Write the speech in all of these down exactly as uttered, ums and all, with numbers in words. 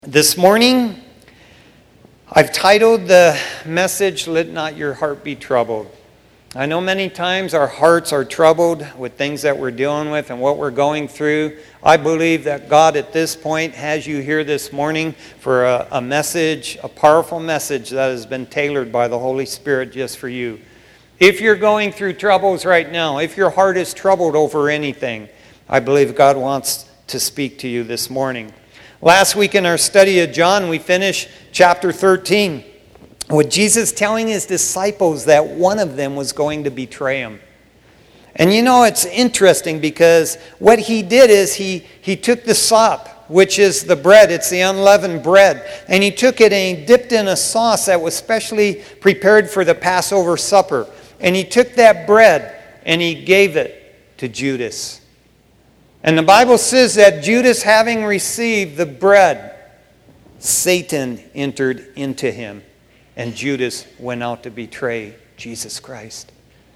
This morning, I've titled the message, Let Not Your Heart Be Troubled. I know many times our hearts are troubled with things that we're dealing with and what we're going through. I believe that God at this point has you here this morning for a, a message, a powerful message that has been tailored by the Holy Spirit just for you. If you're going through troubles right now, if your heart is troubled over anything, I believe God wants to speak to you this morning. Last week in our study of John, we finished chapter thirteen with Jesus telling his disciples that one of them was going to betray him. And you know, it's interesting because what he did is he, he took the sop, which is the bread, it's the unleavened bread, and he took it and he dipped in a sauce that was specially prepared for the Passover supper. And he took that bread and he gave it to Judas. And the Bible says that Judas, having received the bread, Satan entered into him, and Judas went out to betray Jesus Christ.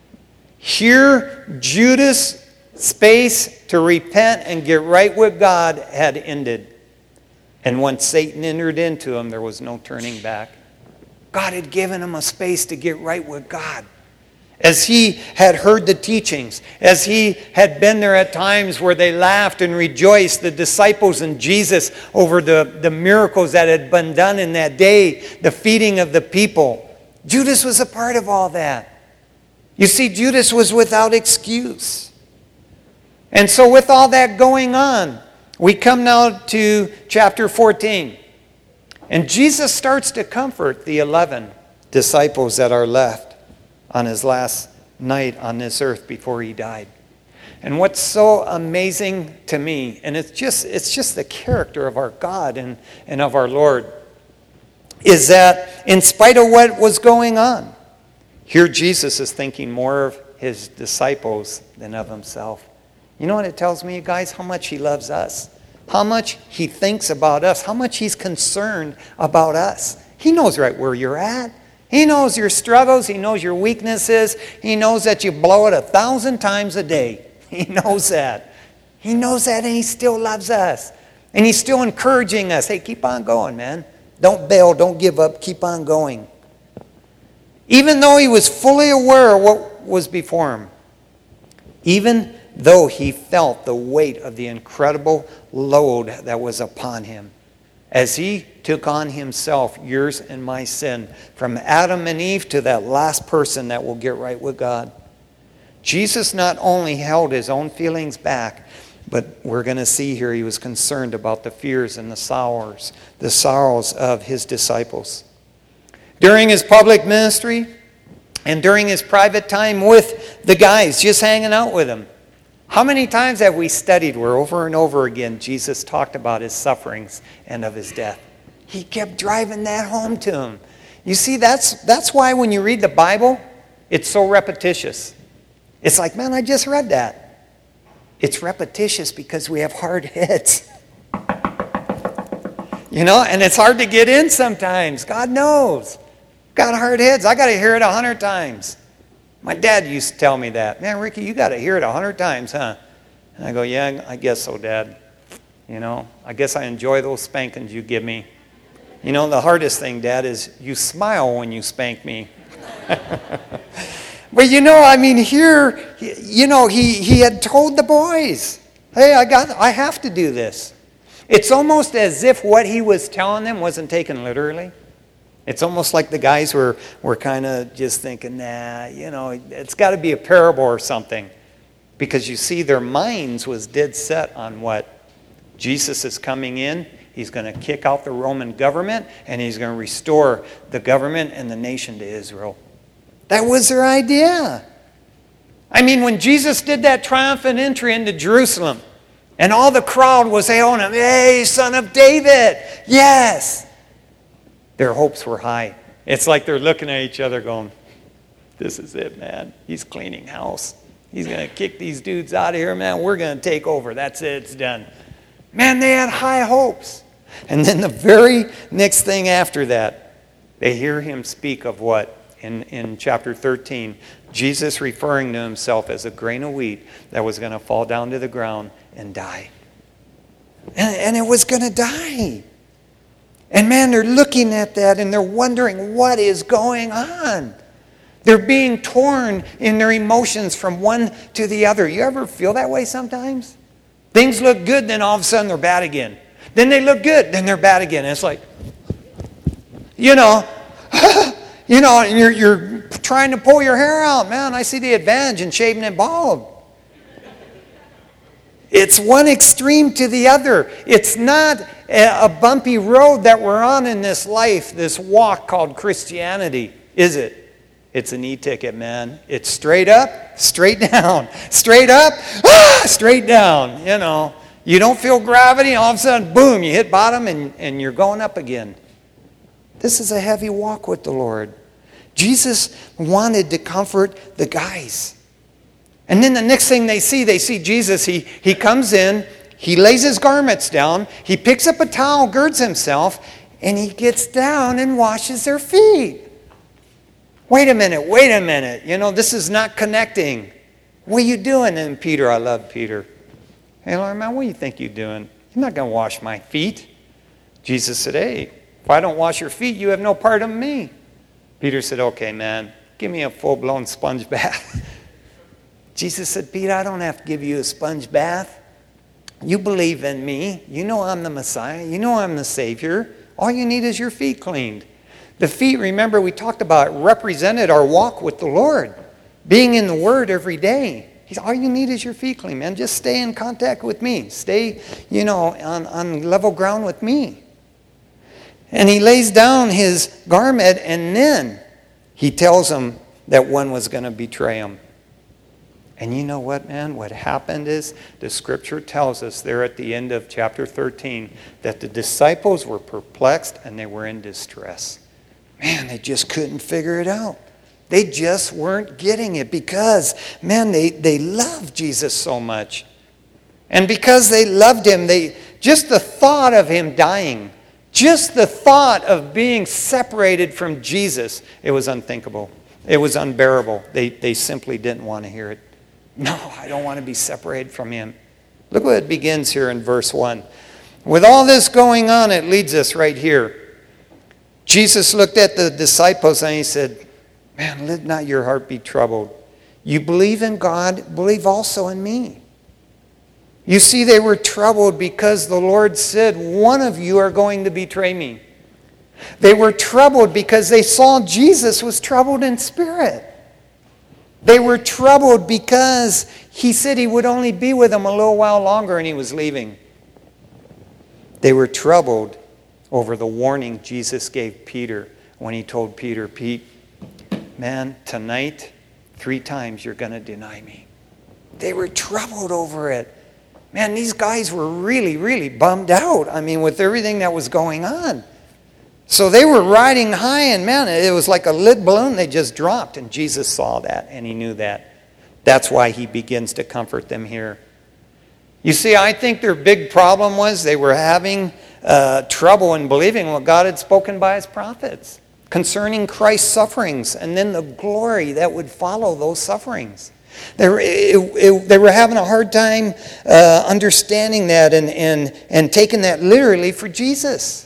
Here, Judas' space to repent and get right with God had ended. And when Satan entered into him, there was no turning back. God had given him a space to get right with God. As he had heard the teachings, as he had been there at times where they laughed and rejoiced, the disciples and Jesus, over the, the miracles that had been done in that day, the feeding of the people. Judas was a part of all that. You see, Judas was without excuse. And so with all that going on, we come now to chapter fourteen. And Jesus starts to comfort the eleven disciples that are left on his last night on this earth before he died. And what's so amazing to me, and it's just it's just the character of our God and, and of our Lord, is that in spite of what was going on, here Jesus is thinking more of his disciples than of himself. You know what it tells me, guys? How much he loves us. How much he thinks about us. How much he's concerned about us. He knows right where you're at. He knows your struggles. He knows your weaknesses. He knows that you blow it a thousand times a day. He knows that. He knows that, and he still loves us. And he's still encouraging us. Hey, keep on going, man. Don't bail. Don't give up. Keep on going. Even though he was fully aware of what was before him, even though he felt the weight of the incredible load that was upon him, as he took on himself yours and my sin, from Adam and Eve to that last person that will get right with God. Jesus not only held his own feelings back, but we're going to see here he was concerned about the fears and the sorrows, the sorrows of his disciples. During his public ministry and during his private time with the guys, just hanging out with them, how many times have we studied where over and over again Jesus talked about his sufferings and of his death? He kept driving that home to him. You see, that's that's why when you read the Bible, it's so repetitious. It's like, man, I just read that. It's repetitious because we have hard heads. You know, and it's hard to get in sometimes. God knows. Got hard heads. I got to hear it a hundred times. My dad used to tell me that. Man, Ricky, you got to hear it a hundred times, huh? And I go, yeah, I guess so, Dad. You know, I guess I enjoy those spankings you give me. You know, the hardest thing, Dad, is you smile when you spank me. But you know, I mean, here, you know, he, he had told the boys, hey, I got, I have to do this. It's almost as if what he was telling them wasn't taken literally. It's almost like the guys were, were kind of just thinking, nah, you know, it's got to be a parable or something. Because you see, their minds was dead set on what? Jesus is coming in. He's going to kick out the Roman government, and he's going to restore the government and the nation to Israel. That was their idea. I mean, when Jesus did that triumphant entry into Jerusalem, and all the crowd was hailing him, hey, son of David, yes. Their hopes were high. It's like they're looking at each other going, this is it, man. He's cleaning house. He's going to kick these dudes out of here, man. We're going to take over. That's it. It's done. Man, they had high hopes. And then the very next thing after that, they hear him speak of what? In, in chapter thirteen, Jesus referring to himself as a grain of wheat that was going to fall down to the ground and die. And, and it was going to die. And man, they're looking at that and they're wondering what is going on. They're being torn in their emotions from one to the other. You ever feel that way sometimes? Things look good, then all of a sudden they're bad again. Then they look good, then they're bad again. And it's like, you know, you know, and you're, you're trying to pull your hair out. Man, I see the advantage in shaving it bald. It's one extreme to the other. It's not a bumpy road that we're on in this life, this walk called Christianity, is it? It's an e-ticket, man. It's straight up, straight down. Straight up, ah, straight down. You know, you don't feel gravity, all of a sudden, boom, you hit bottom and, and you're going up again. This is a heavy walk with the Lord. Jesus wanted to comfort the guys. And then the next thing they see, they see Jesus. He, he comes in, he lays his garments down, he picks up a towel, girds himself, and he gets down and washes their feet. Wait a minute, wait a minute. You know, this is not connecting. What are you doing? And Peter, I love Peter. Hey, Lord, man, what do you think you're doing? You're not going to wash my feet. Jesus said, hey, if I don't wash your feet, you have no part of me. Peter said, okay, man, give me a full-blown sponge bath. Jesus said, Peter, I don't have to give you a sponge bath. You believe in me. You know I'm the Messiah. You know I'm the Savior. All you need is your feet cleaned. The feet, remember, we talked about, represented our walk with the Lord. Being in the Word every day. He said, all you need is your feet clean, man. Just stay in contact with me. Stay, you know, on, on level ground with me. And he lays down his garment, and then he tells them that one was going to betray him. And you know what, man? What happened is the scripture tells us there at the end of chapter thirteen that the disciples were perplexed and they were in distress. Man, they just couldn't figure it out. They just weren't getting it because, man, they, they loved Jesus so much. And because they loved him, they just the thought of him dying, just the thought of being separated from Jesus, it was unthinkable. It was unbearable. They, they simply didn't want to hear it. No, I don't want to be separated from him. Look what it begins here in verse one. With all this going on, it leads us right here. Jesus looked at the disciples and he said, man, let not your heart be troubled. You believe in God, believe also in me. You see, they were troubled because the Lord said, one of you are going to betray me. They were troubled because they saw Jesus was troubled in spirit. They were troubled because he said he would only be with them a little while longer and he was leaving. They were troubled over the warning Jesus gave Peter when he told Peter, Pete, man, tonight, three times you're going to deny me. They were troubled over it. Man, these guys were really, really bummed out. I mean, with everything that was going on. So they were riding high, and man, it was like a lead balloon. They just dropped, and Jesus saw that, and he knew that. That's why he begins to comfort them here. You see, I think their big problem was they were having uh, trouble in believing what God had spoken by his prophets concerning Christ's sufferings and then the glory that would follow those sufferings. They were, it, it, they were having a hard time uh, understanding that and, and, and taking that literally for Jesus.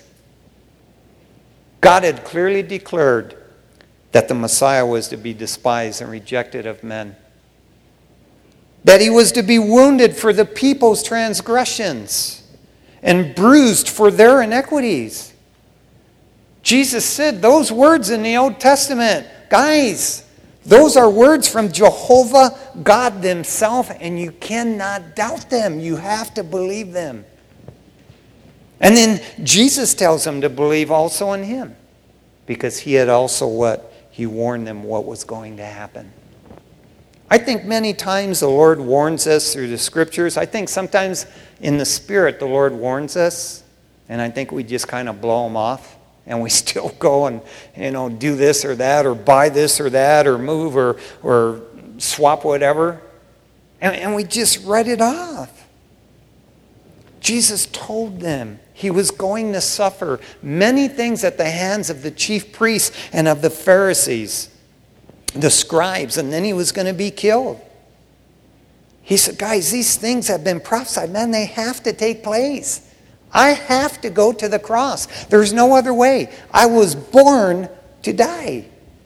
God had clearly declared that the Messiah was to be despised and rejected of men. That he was to be wounded for the people's transgressions and bruised for their iniquities. Jesus said those words in the Old Testament, guys, those are words from Jehovah God himself, and you cannot doubt them. You have to believe them. And then Jesus tells them to believe also in him, because he had also what? He warned them what was going to happen. I think many times the Lord warns us through the scriptures. I think sometimes in the Spirit the Lord warns us, and I think we just kind of blow them off, and we still go and, you know, do this or that, or buy this or that, or move or, or swap whatever, and, and we just write it off. Jesus told them he was going to suffer many things at the hands of the chief priests and of the Pharisees, the scribes, and then he was going to be killed. He said, guys, these things have been prophesied. Man, they have to take place. I have to go to the cross. There's no other way. I was born to die.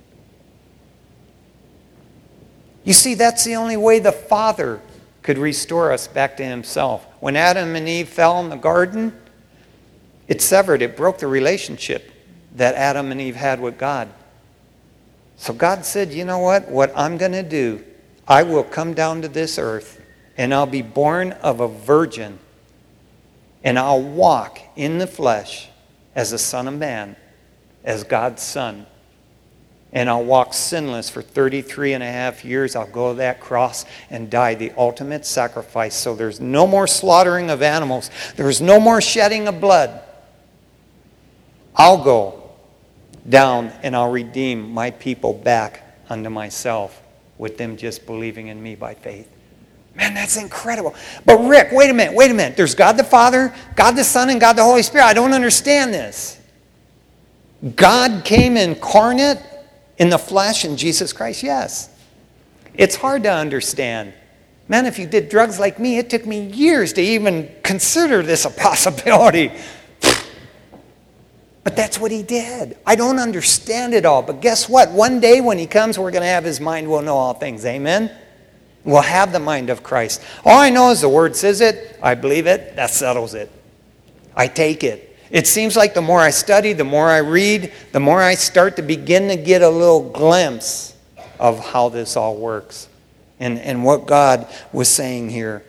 You see, that's the only way the Father could restore us back to himself. When Adam and Eve fell in the garden, it severed, it broke the relationship that Adam and Eve had with God. So God said, you know what? What I'm going to do, I will come down to this earth and I'll be born of a virgin and I'll walk in the flesh as a son of man, as God's son. And I'll walk sinless for thirty-three and a half years. I'll go to that cross and die the ultimate sacrifice. So there's no more slaughtering of animals. There's no more shedding of blood. I'll go down and I'll redeem my people back unto myself with them just believing in me by faith. Man, that's incredible. But Rick, wait a minute, wait a minute. There's God the Father, God the Son, and God the Holy Spirit. I don't understand this. God came incarnate in the flesh in Jesus Christ? Yes. It's hard to understand. Man, if you did drugs like me, it took me years to even consider this a possibility. But that's what he did. I don't understand it all. But guess what? One day when he comes, we're going to have his mind. We'll know all things. Amen? We'll have the mind of Christ. All I know is the Word says it. I believe it. That settles it. I take it. It seems like the more I study, the more I read, the more I start to begin to get a little glimpse of how this all works and, and what God was saying here.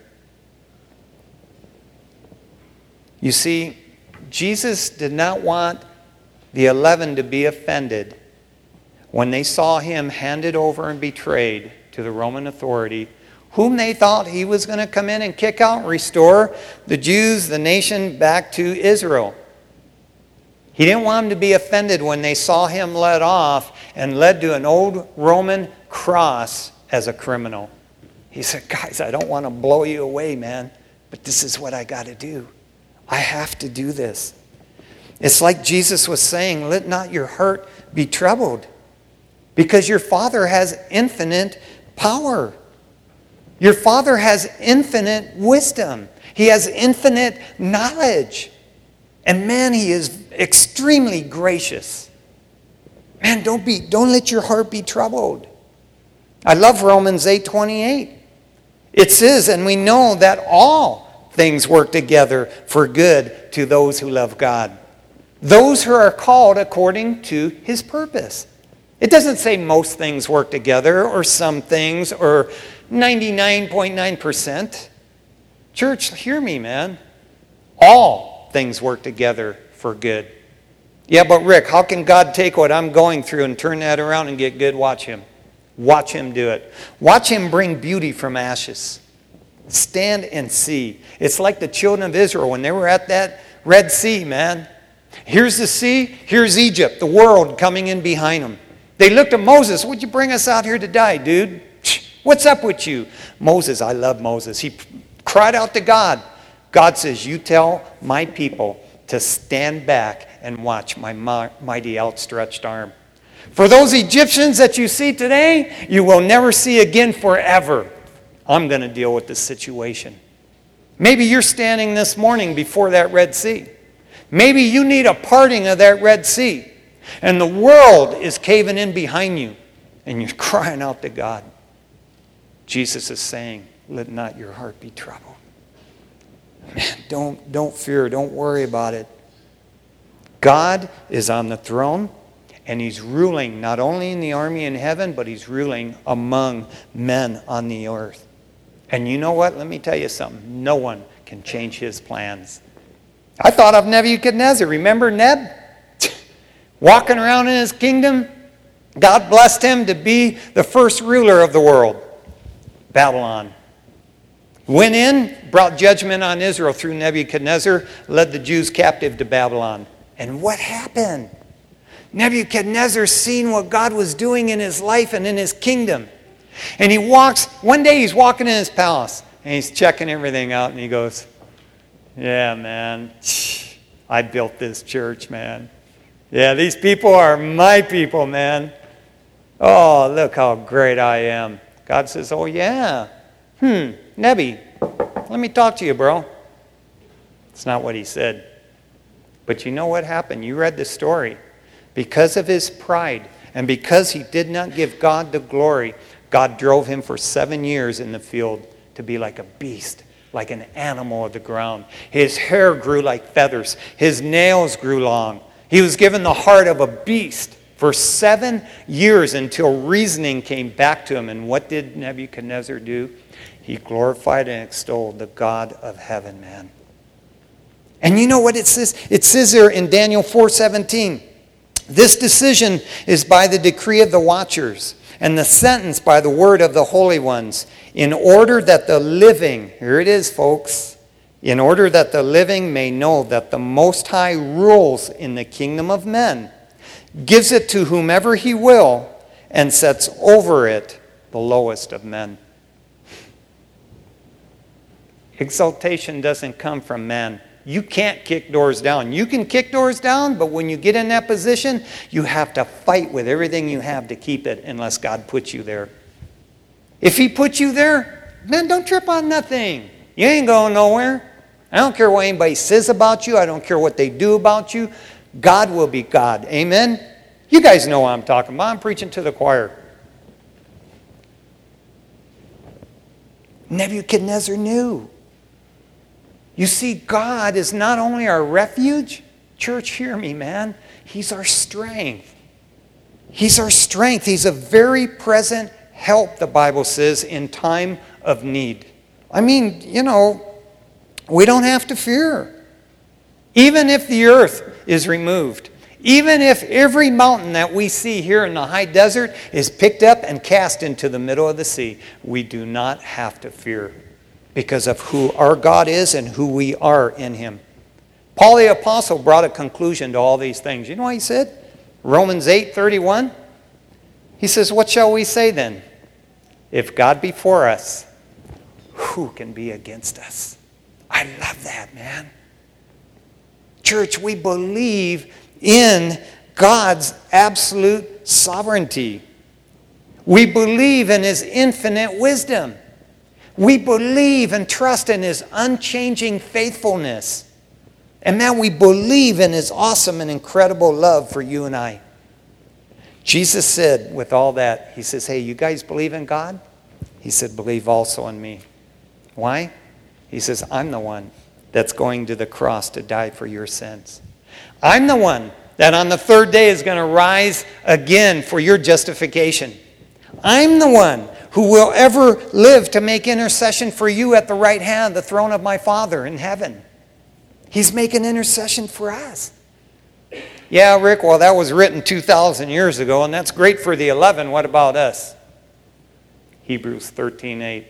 You see, Jesus did not want the eleven to be offended when they saw him handed over and betrayed to the Roman authority, whom they thought he was going to come in and kick out and restore the Jews, the nation, back to Israel. He didn't want them to be offended when they saw him led off and led to an old Roman cross as a criminal. He said, guys, I don't want to blow you away, man, but this is what I got to do. I have to do this. It's like Jesus was saying, let not your heart be troubled, because your Father has infinite power. Your Father has infinite wisdom. He has infinite knowledge. And man, he is extremely gracious. Man, don't be, don't let your heart be troubled. I love Romans eight twenty-eight. It says, and we know that all things work together for good to those who love God. Those who are called according to his purpose. It doesn't say most things work together or some things or ninety-nine point nine percent. Church, hear me, man. All things work together for good. Yeah, but Rick, how can God take what I'm going through and turn that around and get good? Watch him. Watch him do it. Watch him bring beauty from ashes. Stand and see. It's like the children of Israel when they were at that Red Sea, man. Here's the sea, here's Egypt, the world coming in behind them. They looked at Moses, would you bring us out here to die, dude? What's up with you? Moses, I love Moses. He cried out to God. God says, you tell my people to stand back and watch my mighty outstretched arm. For those Egyptians that you see today, you will never see again forever. I'm going to deal with this situation. Maybe you're standing this morning before that Red Sea. Maybe you need a parting of that Red Sea. And the world is caving in behind you. And you're crying out to God. Jesus is saying, let not your heart be troubled. Man, don't, don't fear. Don't worry about it. God is on the throne. And he's ruling not only in the army in heaven, but he's ruling among men on the earth. And you know what? Let me tell you something. No one can change his plans. I thought of Nebuchadnezzar. Remember Neb? Walking around in his kingdom. God blessed him to be the first ruler of the world. Babylon. Went in, brought judgment on Israel through Nebuchadnezzar, led the Jews captive to Babylon. And what happened? Nebuchadnezzar seen what God was doing in his life and in his kingdom. And he walks, one day he's walking in his palace, and he's checking everything out, and he goes, yeah, man, I built this church, man. Yeah, these people are my people, man. Oh, look how great I am. God says, oh, yeah. Hmm, Nebi, let me talk to you, bro. It's not what he said. But you know what happened? You read the story. Because of his pride and because he did not give God the glory, God drove him for seven years in the field to be like a beast, like an animal of the ground. His hair grew like feathers. His nails grew long. He was given the heart of a beast for seven years until reasoning came back to him. And what did Nebuchadnezzar do? He glorified and extolled the God of heaven, man. And you know what it says? It says there in Daniel four seventeen, this decision is by the decree of the watchers, and the sentence by the word of the holy ones, in order that the living, here it is, folks, in order that the living may know that the Most High rules in the kingdom of men, gives it to whomever he will, and sets over it the lowest of men. Exaltation doesn't come from man. You can't kick doors down. You can kick doors down, but when you get in that position, you have to fight with everything you have to keep it unless God puts you there. If he puts you there, man, don't trip on nothing. You ain't going nowhere. I don't care what anybody says about you. I don't care what they do about you. God will be God. Amen? You guys know what I'm talking about. I'm preaching to the choir. Nebuchadnezzar knew. You see, God is not only our refuge. Church, hear me, man. He's our strength. He's our strength. He's a very present help, the Bible says, in time of need. I mean, you know, we don't have to fear. Even if the earth is removed, even if every mountain that we see here in the high desert is picked up and cast into the middle of the sea, we do not have to fear because of who our God is and who we are in him. Paul the Apostle brought a conclusion to all these things. You know what he said? Romans eight thirty-one. He says, what shall we say then? If God be for us, who can be against us? I love that, man. Church, we believe in God's absolute sovereignty. We believe in his infinite wisdom. We believe and trust in his unchanging faithfulness. And man, we believe in his awesome and incredible love for you and I. Jesus said with all that, he says, hey, you guys believe in God? He said, believe also in me. Why? He says, I'm the one that's going to the cross to die for your sins. I'm the one that on the third day is going to rise again for your justification. I'm the one who will ever live to make intercession for you at the right hand, the throne of my Father in heaven. He's making intercession for us. Yeah, Rick, well, that was written two thousand years ago, and that's great for the eleven. What about us? Hebrews thirteen eight.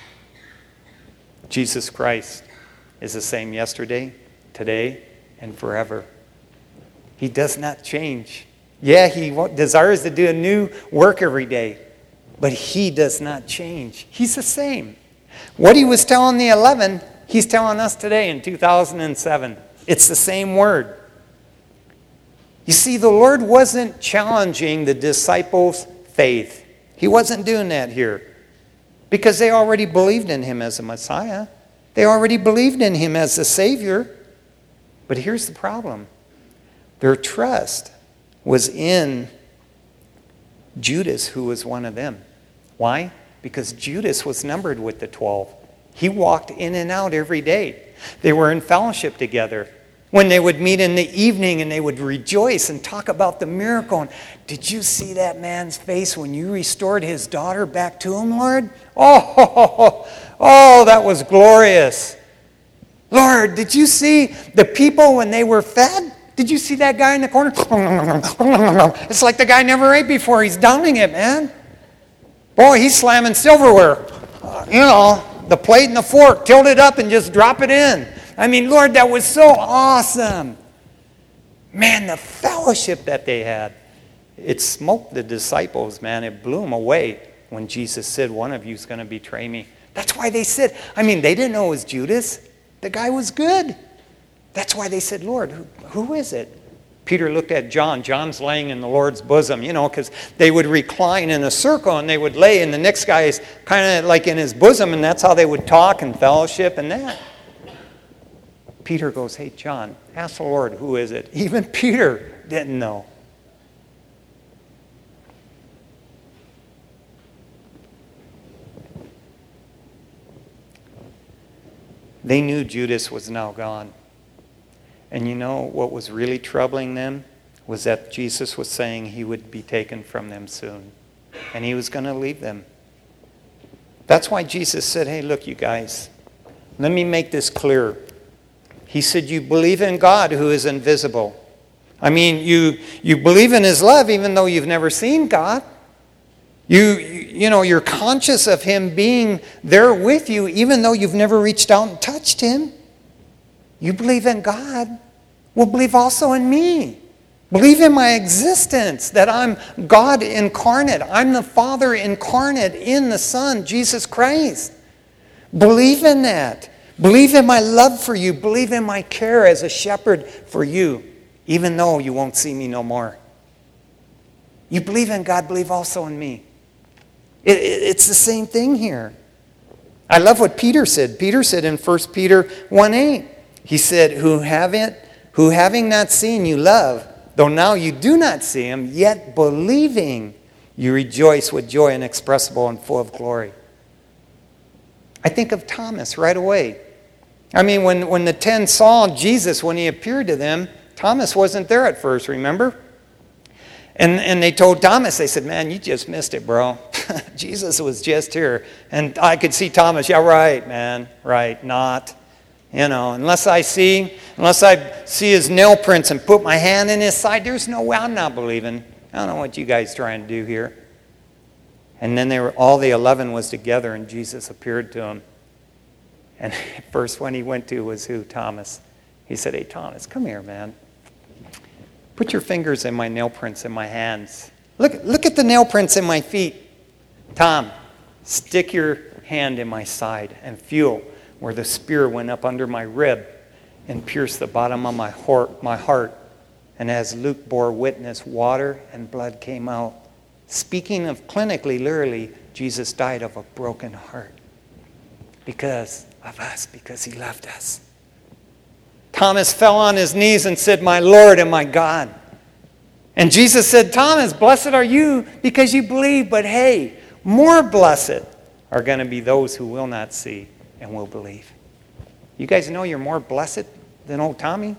Jesus Christ is the same yesterday, today, and forever. He does not change. Yeah, he desires to do a new work every day, but he does not change. He's the same. What he was telling the eleven, he's telling us today in two thousand seven. It's the same word. You see, the Lord wasn't challenging the disciples' faith. He wasn't doing that here because they already believed in him as a Messiah. They already believed in him as the Savior. But here's the problem. Their trust was in Judas, who was one of them. Why? Because Judas was numbered with the twelve. He walked in and out every day. They were in fellowship together. When they would meet in the evening and they would rejoice and talk about the miracle. And, did you see that man's face when you restored his daughter back to him, Lord? Oh, oh, oh, oh, that was glorious. Lord, did you see the people when they were fed? Did you see that guy in the corner? It's like the guy never ate before. He's downing it, man. Boy, he's slamming silverware. You know, the plate and the fork, tilt it up and just drop it in. I mean, Lord, that was so awesome. Man, the fellowship that they had. It smoked the disciples, man. It blew them away when Jesus said, one of you is going to betray me. That's why they said, I mean, they didn't know it was Judas. The guy was good. That's why they said, Lord, who, who is it? Peter looked at John. John's laying in the Lord's bosom, you know, because they would recline in a circle and they would lay, and the next guy is kind of like in his bosom, and that's how they would talk and fellowship and that. Peter goes, hey, John, ask the Lord, who is it? Even Peter didn't know. They knew Judas was now gone. And you know what was really troubling them? Was that Jesus was saying he would be taken from them soon. And he was going to leave them. That's why Jesus said, hey, look, you guys, let me make this clear. He said, you believe in God who is invisible. I mean, you, you believe in his love even though you've never seen God. You, you know, you're conscious of him being there with you even though you've never reached out and touched him. You believe in God. Well, believe also in me. Believe in my existence, that I'm God incarnate. I'm the Father incarnate in the Son, Jesus Christ. Believe in that. Believe in my love for you. Believe in my care as a shepherd for you, even though you won't see me no more. You believe in God, believe also in me. It, it, it's the same thing here. I love what Peter said. Peter said in First Peter one eight, he said, who haven't, who having not seen you love, though now you do not see him, yet believing you rejoice with joy inexpressible and full of glory. I think of Thomas right away. I mean, when, when the ten saw Jesus, when he appeared to them, Thomas wasn't there at first, remember? And, and they told Thomas, they said, man, you just missed it, bro. Jesus was just here. And I could see Thomas, yeah, right, man, right, not. You know, unless I see, unless I see his nail prints and put my hand in his side, there's no way I'm not believing. I don't know what you guys trying to do here. And then they were, all the eleven was together and Jesus appeared to him. And the first one he went to was who? Thomas. He said, hey, Thomas, come here, man. Put your fingers in my nail prints in my hands. Look, look at the nail prints in my feet. Tom, stick your hand in my side and feel where the spear went up under my rib and pierced the bottom of my heart, my heart. And as Luke bore witness, water and blood came out. Speaking of clinically, literally, Jesus died of a broken heart because of us, because he loved us. Thomas fell on his knees and said, my Lord and my God. And Jesus said, Thomas, blessed are you because you believe, but hey, more blessed are going to be those who will not see and will believe. You guys know you're more blessed than old Tommy?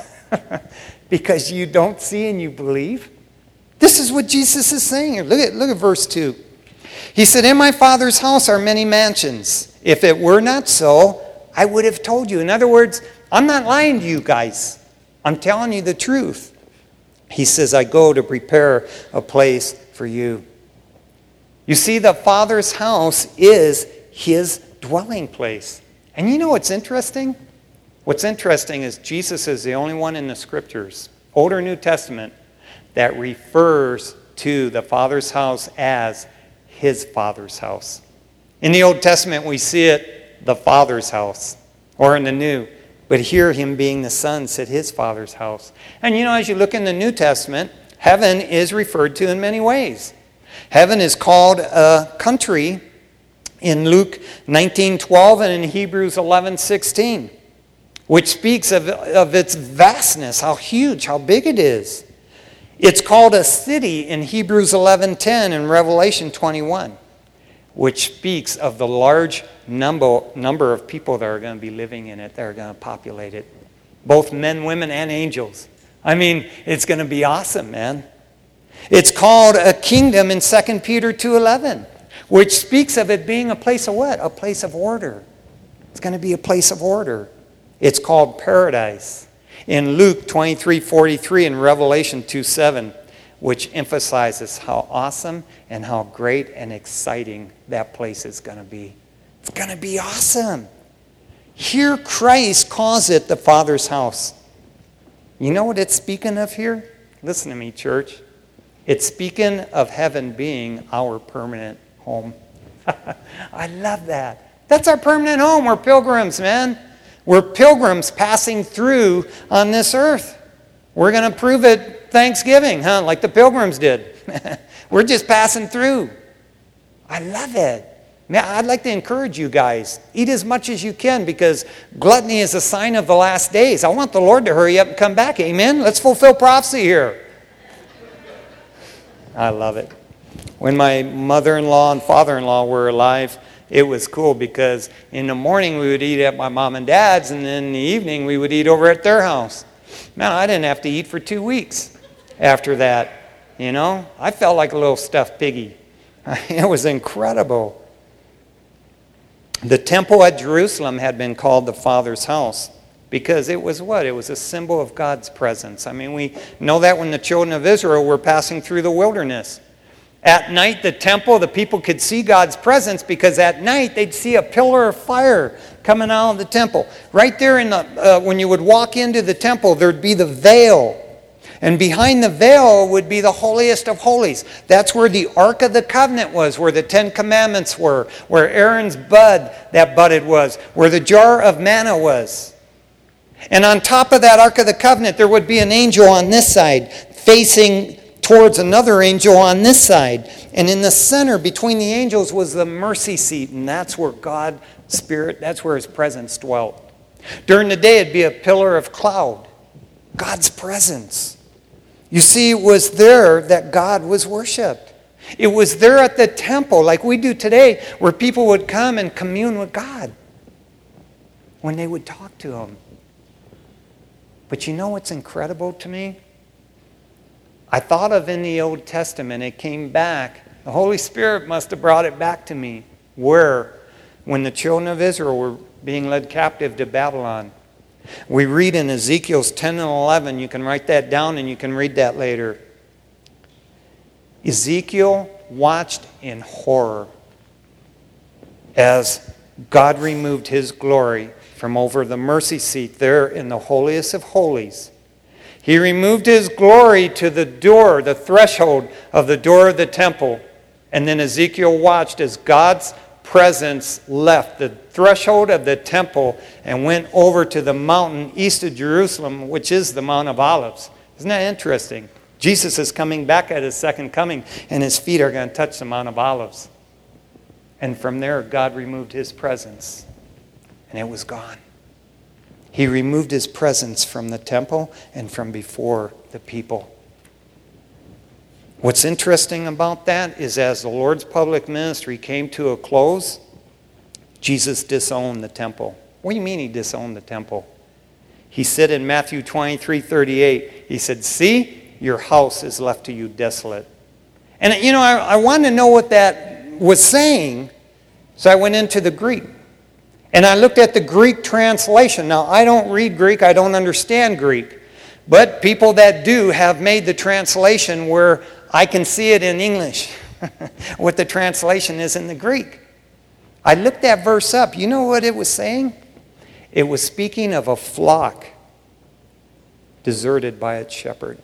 Because you don't see and you believe? This is what Jesus is saying here. Look at, look at verse two. He said, in my Father's house are many mansions. If it were not so, I would have told you. In other words, I'm not lying to you guys. I'm telling you the truth. He says, I go to prepare a place for you. You see, the Father's house is his dwelling place. And you know what's interesting? What's interesting is Jesus is the only one in the scriptures, Old or New Testament, that refers to the Father's house as his Father's house. In the Old Testament, we see it, the Father's house, or in the New. But here, him being the Son said his Father's house. And you know, as you look in the New Testament, heaven is referred to in many ways. Heaven is called a country in Luke nineteen twelve and in Hebrews eleven sixteen, which speaks of, of its vastness, how huge, how big it is. It's called a city in Hebrews eleven ten and Revelation twenty-one, which speaks of the large number, number of people that are going to be living in it, that are going to populate it. Both men, women, and angels. I mean, it's going to be awesome, man. It's called a kingdom in Second Peter two eleven, which speaks of it being a place of what? A place of order. It's going to be a place of order. It's called paradise in Luke twenty-three forty-three and Revelation two seven, which emphasizes how awesome and how great and exciting that place is going to be. It's going to be awesome. Here Christ calls it the Father's house. You know what it's speaking of here? Listen to me, church. It's speaking of heaven being our permanent home. I love that. That's our permanent home. We're pilgrims, man. We're pilgrims passing through on this earth. We're going to prove it Thanksgiving, huh? Like the pilgrims did. We're just passing through. I love it. Man, I'd like to encourage you guys. Eat as much as you can because gluttony is a sign of the last days. I want the Lord to hurry up and come back. Amen? Let's fulfill prophecy here. I love it. When my mother-in-law and father-in-law were alive, it was cool because in the morning we would eat at my mom and dad's, and then in the evening we would eat over at their house. Man, I didn't have to eat for two weeks after that. You know, I felt like a little stuffed piggy. It was incredible. The temple at Jerusalem had been called the Father's house because it was what? It was a symbol of God's presence. I mean, we know that when the children of Israel were passing through the wilderness. At night, the temple, the people could see God's presence because at night they'd see a pillar of fire coming out of the temple. Right there in the, uh, when you would walk into the temple, there'd be the veil. And behind the veil would be the holiest of holies. That's where the Ark of the Covenant was, where the Ten Commandments were, where Aaron's bud that budded was, where the jar of manna was. And on top of that Ark of the Covenant, there would be an angel on this side, facing towards another angel on this side. And in the center between the angels was the mercy seat, and that's where God's Spirit, that's where His presence dwelt. During the day, it'd be a pillar of cloud, God's presence. You see, it was there that God was worshipped. It was there at the temple, like we do today, where people would come and commune with God when they would talk to Him. But you know what's incredible to me? I thought of in the Old Testament, it came back. The Holy Spirit must have brought it back to me, where when the children of Israel were being led captive to Babylon, we read in Ezekiel's ten and eleven, you can write that down and you can read that later. Ezekiel watched in horror as God removed His glory from over the mercy seat there in the holiest of holies. He removed His glory to the door, the threshold of the door of the temple. And then Ezekiel watched as God's presence left the threshold of the temple and went over to the mountain east of Jerusalem, which is the Mount of Olives. Isn't that interesting? Jesus is coming back at His second coming, and His feet are going to touch the Mount of Olives. And from there, God removed His presence, and it was gone. He removed His presence from the temple and from before the people. What's interesting about that is as the Lord's public ministry came to a close, Jesus disowned the temple. What do you mean He disowned the temple? He said in Matthew twenty-three thirty-eight, He said, "See, your house is left to you desolate." And you know, I, I wanted to know what that was saying, so I went into the Greek. And I looked at the Greek translation. Now, I don't read Greek, I don't understand Greek. But people that do have made the translation where I can see it in English, what the translation is in the Greek. I looked that verse up. You know what it was saying? It was speaking of a flock deserted by its shepherd.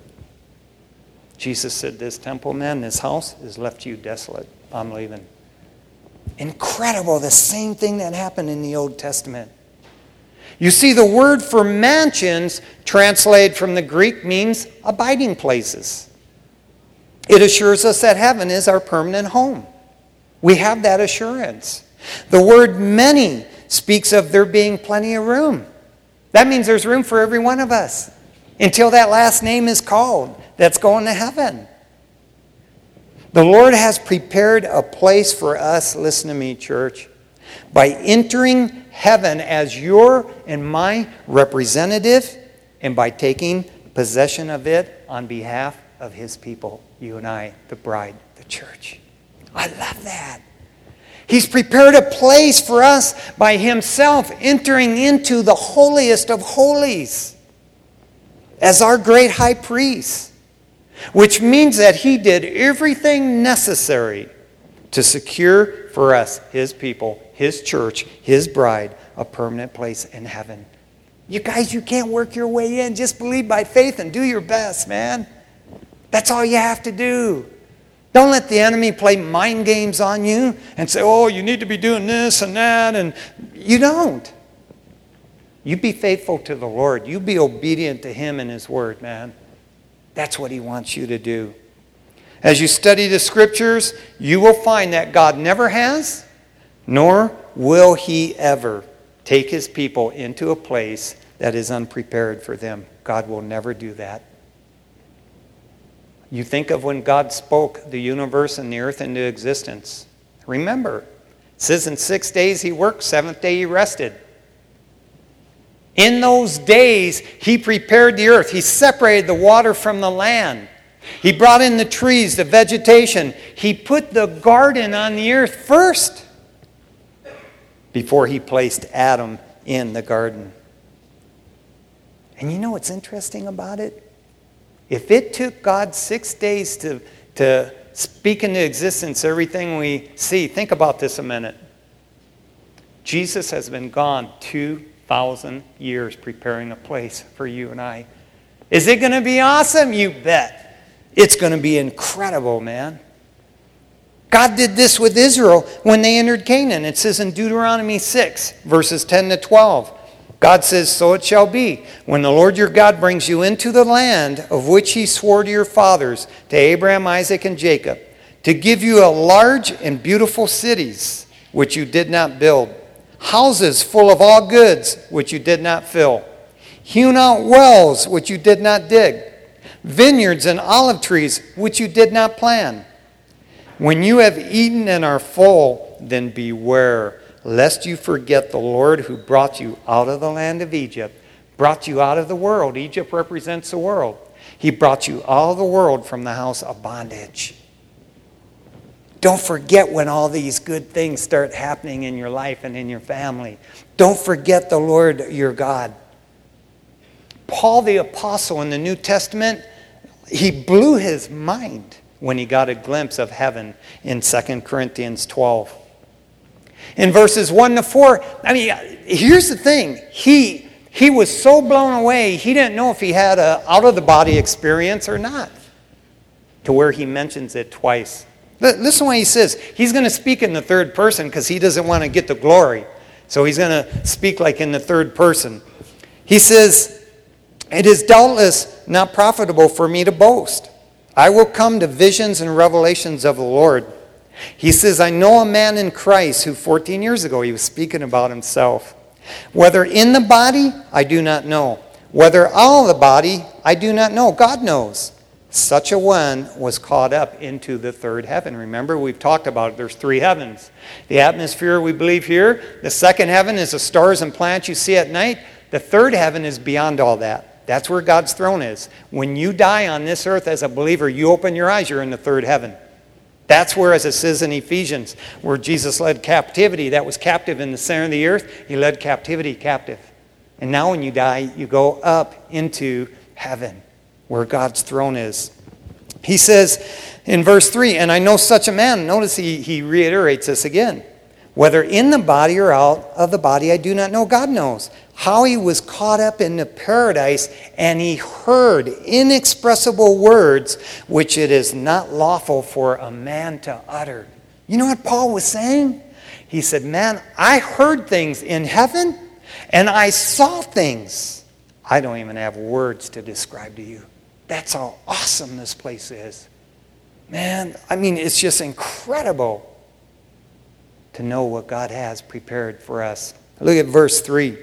Jesus said, "This temple, man, this house is left to you desolate. I'm leaving." Incredible, the same thing that happened in the Old Testament. You see, the word for mansions, translated from the Greek, means abiding places. It assures us that heaven is our permanent home. We have that assurance. The word many speaks of there being plenty of room. That means there's room for every one of us until that last name is called that's going to heaven. The Lord has prepared a place for us, listen to me, church, by entering heaven as your and my representative and by taking possession of it on behalf of His people, you and I, the bride, the church. I love that. He's prepared a place for us by Himself entering into the holiest of holies as our great high priest, which means that He did everything necessary to secure for us, His people, His church, His bride, a permanent place in heaven. You guys, you can't work your way in. Just believe by faith and do your best, man. That's all you have to do. Don't let the enemy play mind games on you and say, "Oh, you need to be doing this and that," and you don't. You be faithful to the Lord. You be obedient to Him and His word, man. That's what He wants you to do. As you study the Scriptures, you will find that God never has, nor will he ever take his people into a place that is unprepared for them. God will never do that. You think of when God spoke the universe and the earth into existence. Remember, it says in six days he worked, seventh day he rested. In those days, he prepared the earth. He separated the water from the land. He brought in the trees, the vegetation. He put the garden on the earth first before he placed Adam in the garden. And you know what's interesting about it? If it took God six days to, to speak into existence everything we see, think about this a minute. Jesus has been gone two thousand years preparing a place for you and I. Is it going to be awesome? You bet. It's going to be incredible, man. God did this with Israel when they entered Canaan. It says in Deuteronomy six, verses ten to twelve. God says, so it shall be, when the Lord your God brings you into the land of which he swore to your fathers, to Abraham, Isaac, and Jacob, to give you a large and beautiful cities, which you did not build, houses full of all goods, which you did not fill, hewn out wells, which you did not dig, vineyards and olive trees, which you did not plant. When you have eaten and are full, then beware, lest you forget the Lord who brought you out of the land of Egypt, brought you out of the world. Egypt represents the world. He brought you out of the world from the house of bondage. Don't forget when all these good things start happening in your life and in your family. Don't forget the Lord your God. Paul the Apostle in the New Testament, he blew his mind when he got a glimpse of heaven in Second Corinthians twelve. In verses one to four, I mean, here's the thing. He, he was so blown away, he didn't know if he had an out-of-the-body experience or not, to where he mentions it twice. Listen to what he says. He's going to speak in the third person because he doesn't want to get the glory. So he's going to speak like in the third person. He says, it is doubtless not profitable for me to boast. I will come to visions and revelations of the Lord. He says, I know a man in Christ who fourteen years ago, he was speaking about himself. Whether in the body, I do not know. Whether out of the body, I do not know. God knows. Such a one was caught up into the third heaven. Remember, we've talked about it. There's three heavens. The atmosphere we believe here. The second heaven is the stars and planets you see at night. The third heaven is beyond all that. That's where God's throne is. When you die on this earth as a believer, you open your eyes, you're in the third heaven. That's where, as it says in Ephesians, where Jesus led captivity. That was captive in the center of the earth. He led captivity captive. And now when you die, you go up into heaven, where God's throne is. He says in verse three, and I know such a man. Notice he, he reiterates this again. Whether in the body or out of the body, I do not know. God knows. How he was caught up into paradise, and he heard inexpressible words which it is not lawful for a man to utter. You know what Paul was saying? He said, man, I heard things in heaven, and I saw things I don't even have words to describe to you. That's how awesome this place is. Man, I mean, it's just incredible to know what God has prepared for us. Look at verse three.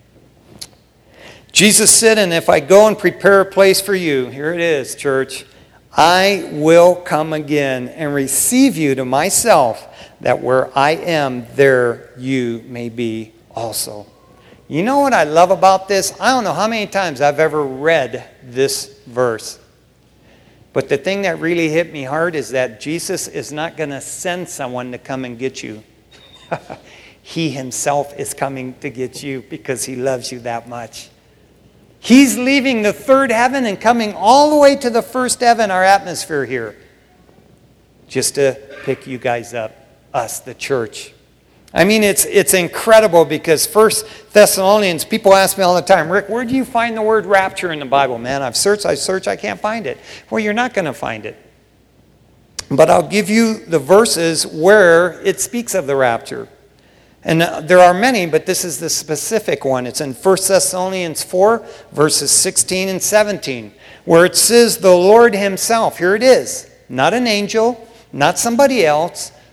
Jesus said, and if I go and prepare a place for you, here it is, church, I will come again and receive you to myself, that where I am, there you may be also. You know what I love about this? I don't know how many times I've ever read this verse. But the thing that really hit me hard is that Jesus is not going to send someone to come and get you. He himself is coming to get you because he loves you that much. He's leaving the third heaven and coming all the way to the first heaven, our atmosphere here, just to pick you guys up, us, the church. I mean, it's it's incredible because First Thessalonians, people ask me all the time, Rick, where do you find the word rapture in the Bible? Man, I've searched, I've searched, I can't find it. Well, you're not going to find it. But I'll give you the verses where it speaks of the rapture. And there are many, but this is the specific one. It's in First Thessalonians four, verses sixteen and seventeen, where it says the Lord himself, here it is, not an angel, not somebody else,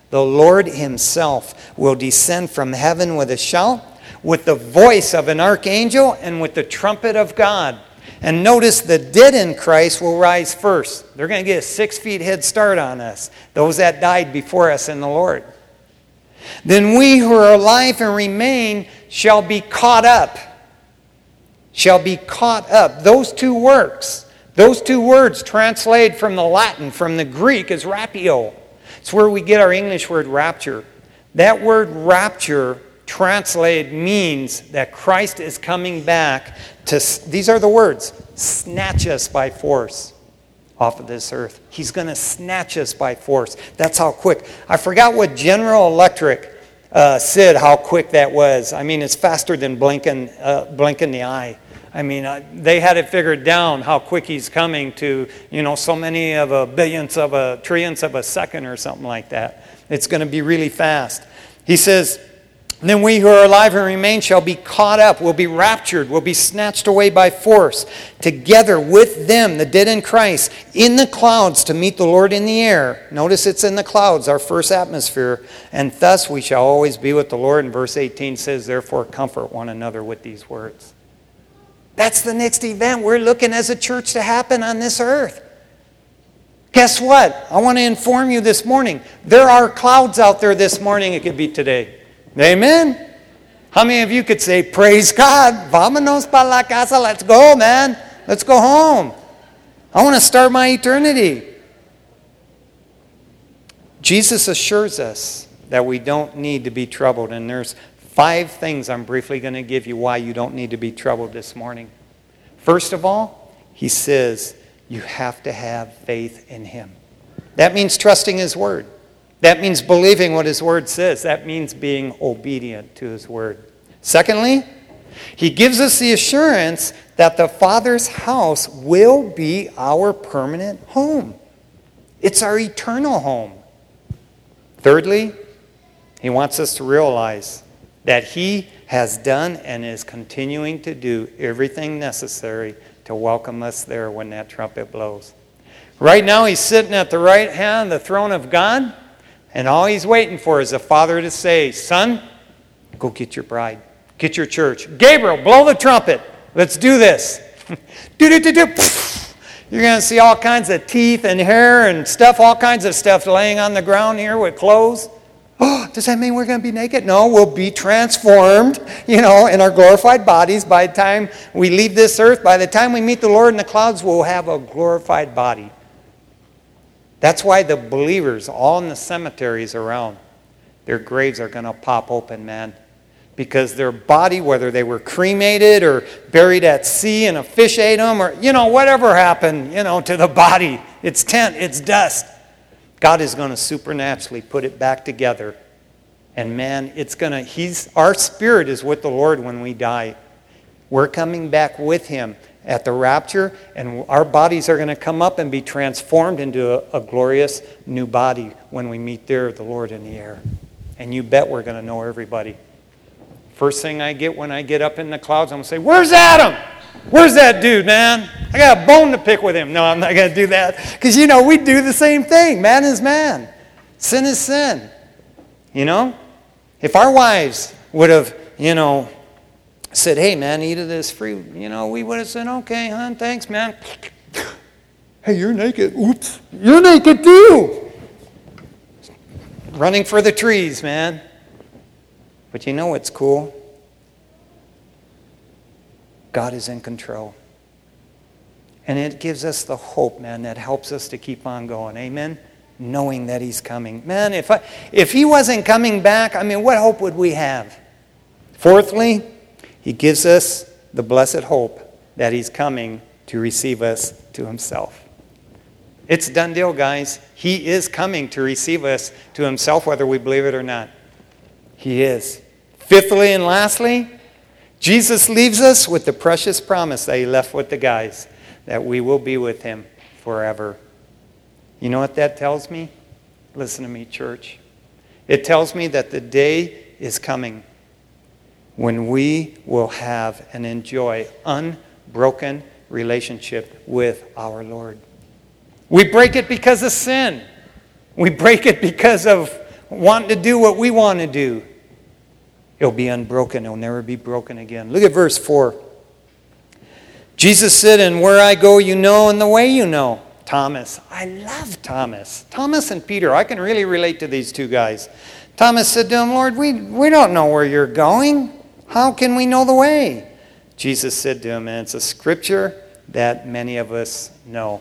the Lord himself will descend from heaven with a shout, with the voice of an archangel, and with the trumpet of God. And notice the dead in Christ will rise first. They're going to get a six feet head start on us, those that died before us in the Lord. Then we who are alive and remain shall be caught up. Shall be caught up. Those two works, those two words translated from the Latin, from the Greek, is rapio. It's where we get our English word rapture. That word rapture translated means that Christ is coming back to, these are the words, snatch us by force off of this earth. He's going to snatch us by force. That's how quick. I forgot what General Electric uh, said, how quick that was. I mean, it's faster than blinking, uh, blinking the eye. I mean, uh, they had it figured down how quick he's coming to, you know, so many of a billionth of a trillionth of a second or something like that. It's going to be really fast. He says, then we who are alive and remain shall be caught up, will be raptured, will be snatched away by force, together with them, the dead in Christ, in the clouds to meet the Lord in the air. Notice it's in the clouds, our first atmosphere. And thus we shall always be with the Lord. And verse eighteen says, therefore comfort one another with these words. That's the next event we're looking as a church to happen on this earth. Guess what? I want to inform you this morning. There are clouds out there this morning. It could be today. Amen? How many of you could say, praise God, vámonos para la casa, let's go, man. Let's go home. I want to start my eternity. Jesus assures us that we don't need to be troubled. And there's five things I'm briefly going to give you why you don't need to be troubled this morning. First of all, he says you have to have faith in him. That means trusting his word. That means believing what his word says. That means being obedient to his word. Secondly, he gives us the assurance that the Father's house will be our permanent home. It's our eternal home. Thirdly, he wants us to realize that he has done and is continuing to do everything necessary to welcome us there when that trumpet blows. Right now he's sitting at the right hand of the throne of God. And all he's waiting for is a father to say, son, go get your bride. Get your church. Gabriel, blow the trumpet. Let's do this. Do-do-do-do. You're going to see all kinds of teeth and hair and stuff, all kinds of stuff laying on the ground here with clothes. Oh, does that mean we're going to be naked? No, we'll be transformed, you know, in our glorified bodies by the time we leave this earth. By the time we meet the Lord in the clouds, we'll have a glorified body. That's why the believers all in the cemeteries around, their graves are going to pop open, man. Because their body, whether they were cremated or buried at sea and a fish ate them or, you know, whatever happened, you know, to the body, it's tent, it's dust. God is going to supernaturally put it back together. And man, it's going to, he's, our spirit is with the Lord when we die. We're coming back with him at the rapture, and our bodies are going to come up and be transformed into a, a glorious new body when we meet there the Lord in the air. And you bet we're going to know everybody. First thing I get when I get up in the clouds, I'm going to say, where's Adam? Where's that dude, man? I got a bone to pick with him. No, I'm not going to do that. Because, you know, we do the same thing. Man is man. Sin is sin. You know? If our wives would have, you know, said, hey, man, eat of this free, you know, we would have said, okay, hon, thanks, man. Hey, you're naked. Oops. You're naked too. Running for the trees, man. But you know what's cool? God is in control. And it gives us the hope, man, that helps us to keep on going. Amen? Knowing that he's coming. Man, if I, if he wasn't coming back, I mean, what hope would we have? Fourthly, he gives us the blessed hope that he's coming to receive us to himself. It's a done deal, guys. He is coming to receive us to himself, whether we believe it or not. He is. Fifthly and lastly, Jesus leaves us with the precious promise that he left with the guys, that we will be with him forever. You know what that tells me? Listen to me, church. It tells me that the day is coming when we will have and enjoy unbroken relationship with our Lord. We break it because of sin. We break it because of wanting to do what we want to do. It'll be unbroken. It'll never be broken again. Look at verse four. Jesus said, and where I go you know, and the way you know. Thomas. I love Thomas. Thomas and Peter. I can really relate to these two guys. Thomas said to him, Lord, we, we don't know where you're going. How can we know the way? Jesus said to him, and it's a scripture that many of us know.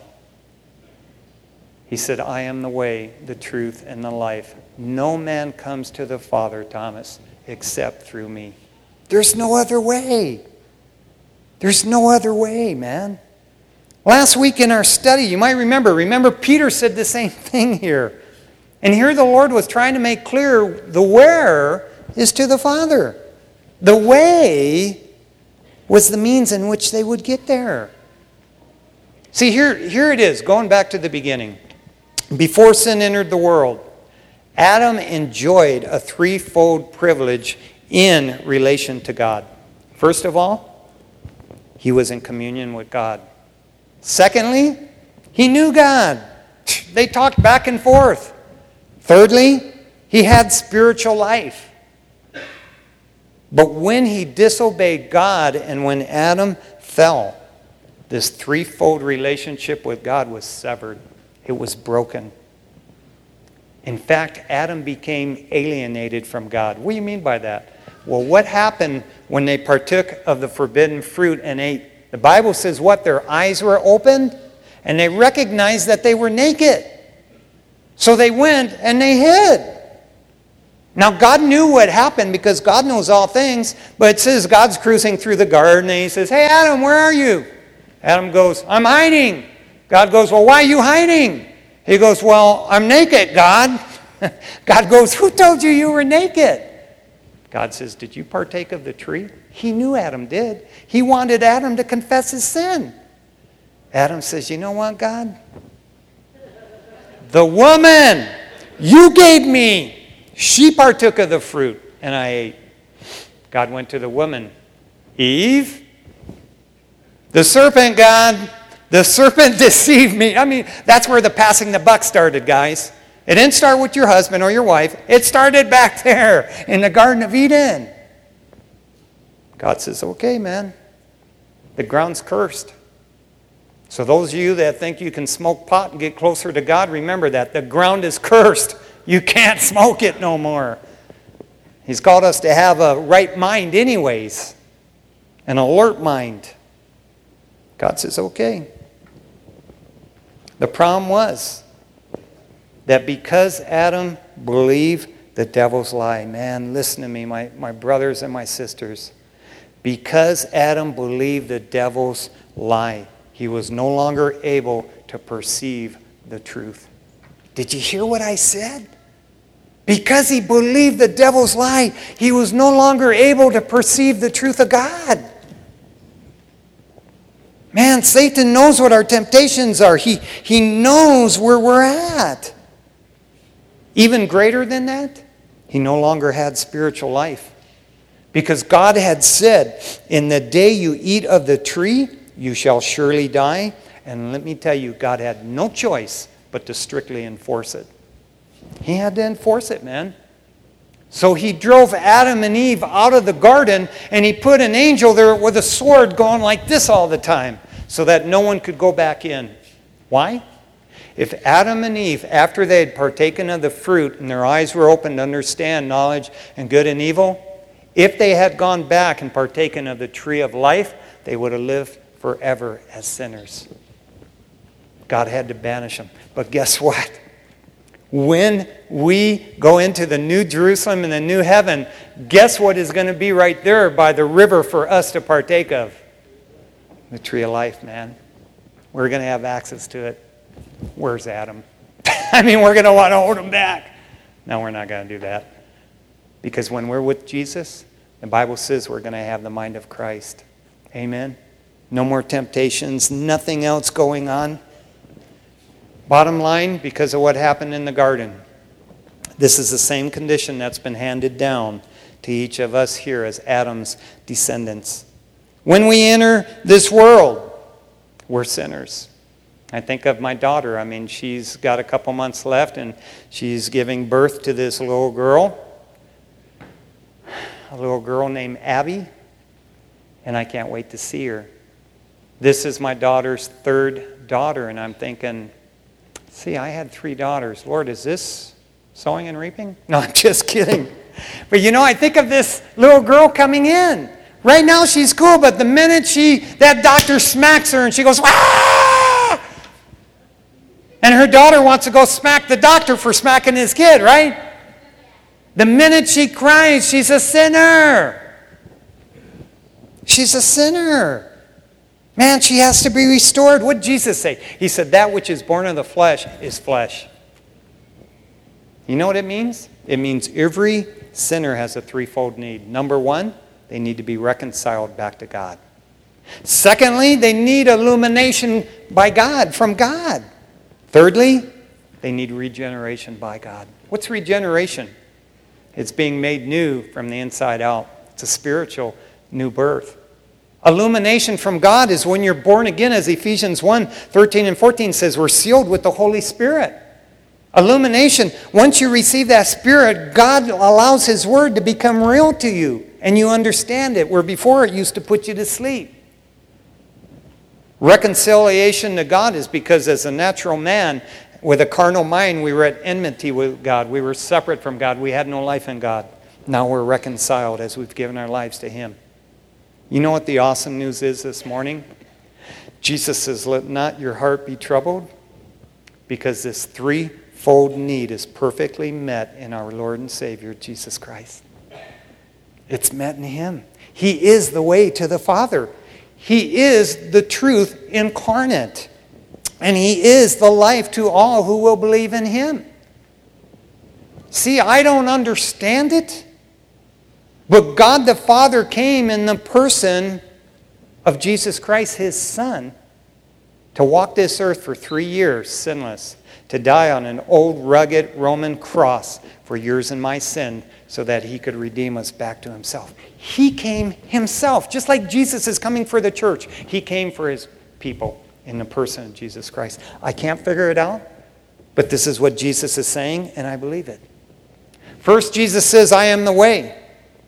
He said, I am the way, the truth, and the life. No man comes to the Father, Thomas, except through me. There's no other way. There's no other way, man. Last week in our study, you might remember, remember Peter said the same thing here. And here the Lord was trying to make clear the where is to the Father. The way was the means in which they would get there. See, here, here it is, going back to the beginning. Before sin entered the world, Adam enjoyed a threefold privilege in relation to God. First of all, he was in communion with God. Secondly, he knew God. They talked back and forth. Thirdly, he had spiritual life. But when he disobeyed God and when Adam fell, this threefold relationship with God was severed. It was broken. In fact, Adam became alienated from God. What do you mean by that? Well, what happened when they partook of the forbidden fruit and ate? The Bible says what? Their eyes were opened and they recognized that they were naked. So they went and they hid. Now, God knew what happened because God knows all things, but it says God's cruising through the garden and he says, hey, Adam, where are you? Adam goes, I'm hiding. God goes, well, why are you hiding? He goes, well, I'm naked, God. God goes, who told you you were naked? God says, did you partake of the tree? He knew Adam did. He wanted Adam to confess his sin. Adam says, you know what, God? The woman you gave me, she partook of the fruit, and I ate. God went to the woman. Eve, the serpent, God, the serpent deceived me. I mean, that's where the passing the buck started, guys. It didn't start with your husband or your wife. It started back there in the Garden of Eden. God says, okay, man, the ground's cursed. So those of you that think you can smoke pot and get closer to God, remember that. The ground is cursed. You can't smoke it no more. He's called us to have a right mind anyways, an alert mind. God says, okay. The problem was that because Adam believed the devil's lie, man, listen to me, my, my brothers and my sisters. Because Adam believed the devil's lie, he was no longer able to perceive the truth. Did you hear what I said? Because he believed the devil's lie, he was no longer able to perceive the truth of God. Man, Satan knows what our temptations are. He, he knows where we're at. Even greater than that, he no longer had spiritual life. Because God had said, in the day you eat of the tree, you shall surely die. And let me tell you, God had no choice but to strictly enforce it. He had to enforce it, man. So he drove Adam and Eve out of the garden and he put an angel there with a sword going like this all the time so that no one could go back in. Why? If Adam and Eve, after they had partaken of the fruit and their eyes were opened to understand knowledge and good and evil, if they had gone back and partaken of the tree of life, they would have lived forever as sinners. God had to banish them. But guess what? When we go into the new Jerusalem and the new heaven, guess what is going to be right there by the river for us to partake of? The tree of life, man. We're going to have access to it. Where's Adam? I mean, we're going to want to hold him back. No, we're not going to do that. Because when we're with Jesus, the Bible says we're going to have the mind of Christ. Amen? No more temptations, nothing else going on. Bottom line, because of what happened in the garden, this is the same condition that's been handed down to each of us here as Adam's descendants. When we enter this world, we're sinners. I think of my daughter. I mean, she's got a couple months left, and she's giving birth to this little girl, a little girl named Abby, and I can't wait to see her. This is my daughter's third daughter, and I'm thinking, see, I had three daughters. Lord, is this sowing and reaping? No, I'm just kidding. But you know, I think of this little girl coming in. Right now she's cool, but the minute she that doctor smacks her and she goes, ah! And her daughter wants to go smack the doctor for smacking his kid, right? The minute she cries, she's a sinner. She's a sinner. Man, she has to be restored. What did Jesus say? He said, that which is born of the flesh is flesh. You know what it means? It means every sinner has a threefold need. Number one, they need to be reconciled back to God. Secondly, they need illumination by God, from God. Thirdly, they need regeneration by God. What's regeneration? It's being made new from the inside out. It's a spiritual new birth. Illumination from God is when you're born again, as Ephesians one, thirteen and fourteen says, we're sealed with the Holy Spirit. Illumination, once you receive that Spirit, God allows His Word to become real to you, and you understand it, where before it used to put you to sleep. Reconciliation to God is because as a natural man, with a carnal mind, we were at enmity with God. We were separate from God. We had no life in God. Now we're reconciled as we've given our lives to Him. You know what the awesome news is this morning? Jesus says, let not your heart be troubled, because this threefold need is perfectly met in our Lord and Savior, Jesus Christ. It's met in Him. He is the way to the Father. He is the truth incarnate. And He is the life to all who will believe in Him. See, I don't understand it. But God the Father came in the person of Jesus Christ, His Son, to walk this earth for three years, sinless, to die on an old, rugged Roman cross for yours and my sin, so that He could redeem us back to Himself. He came Himself, just like Jesus is coming for the church. He came for His people in the person of Jesus Christ. I can't figure it out, but this is what Jesus is saying, and I believe it. First, Jesus says, I am the way.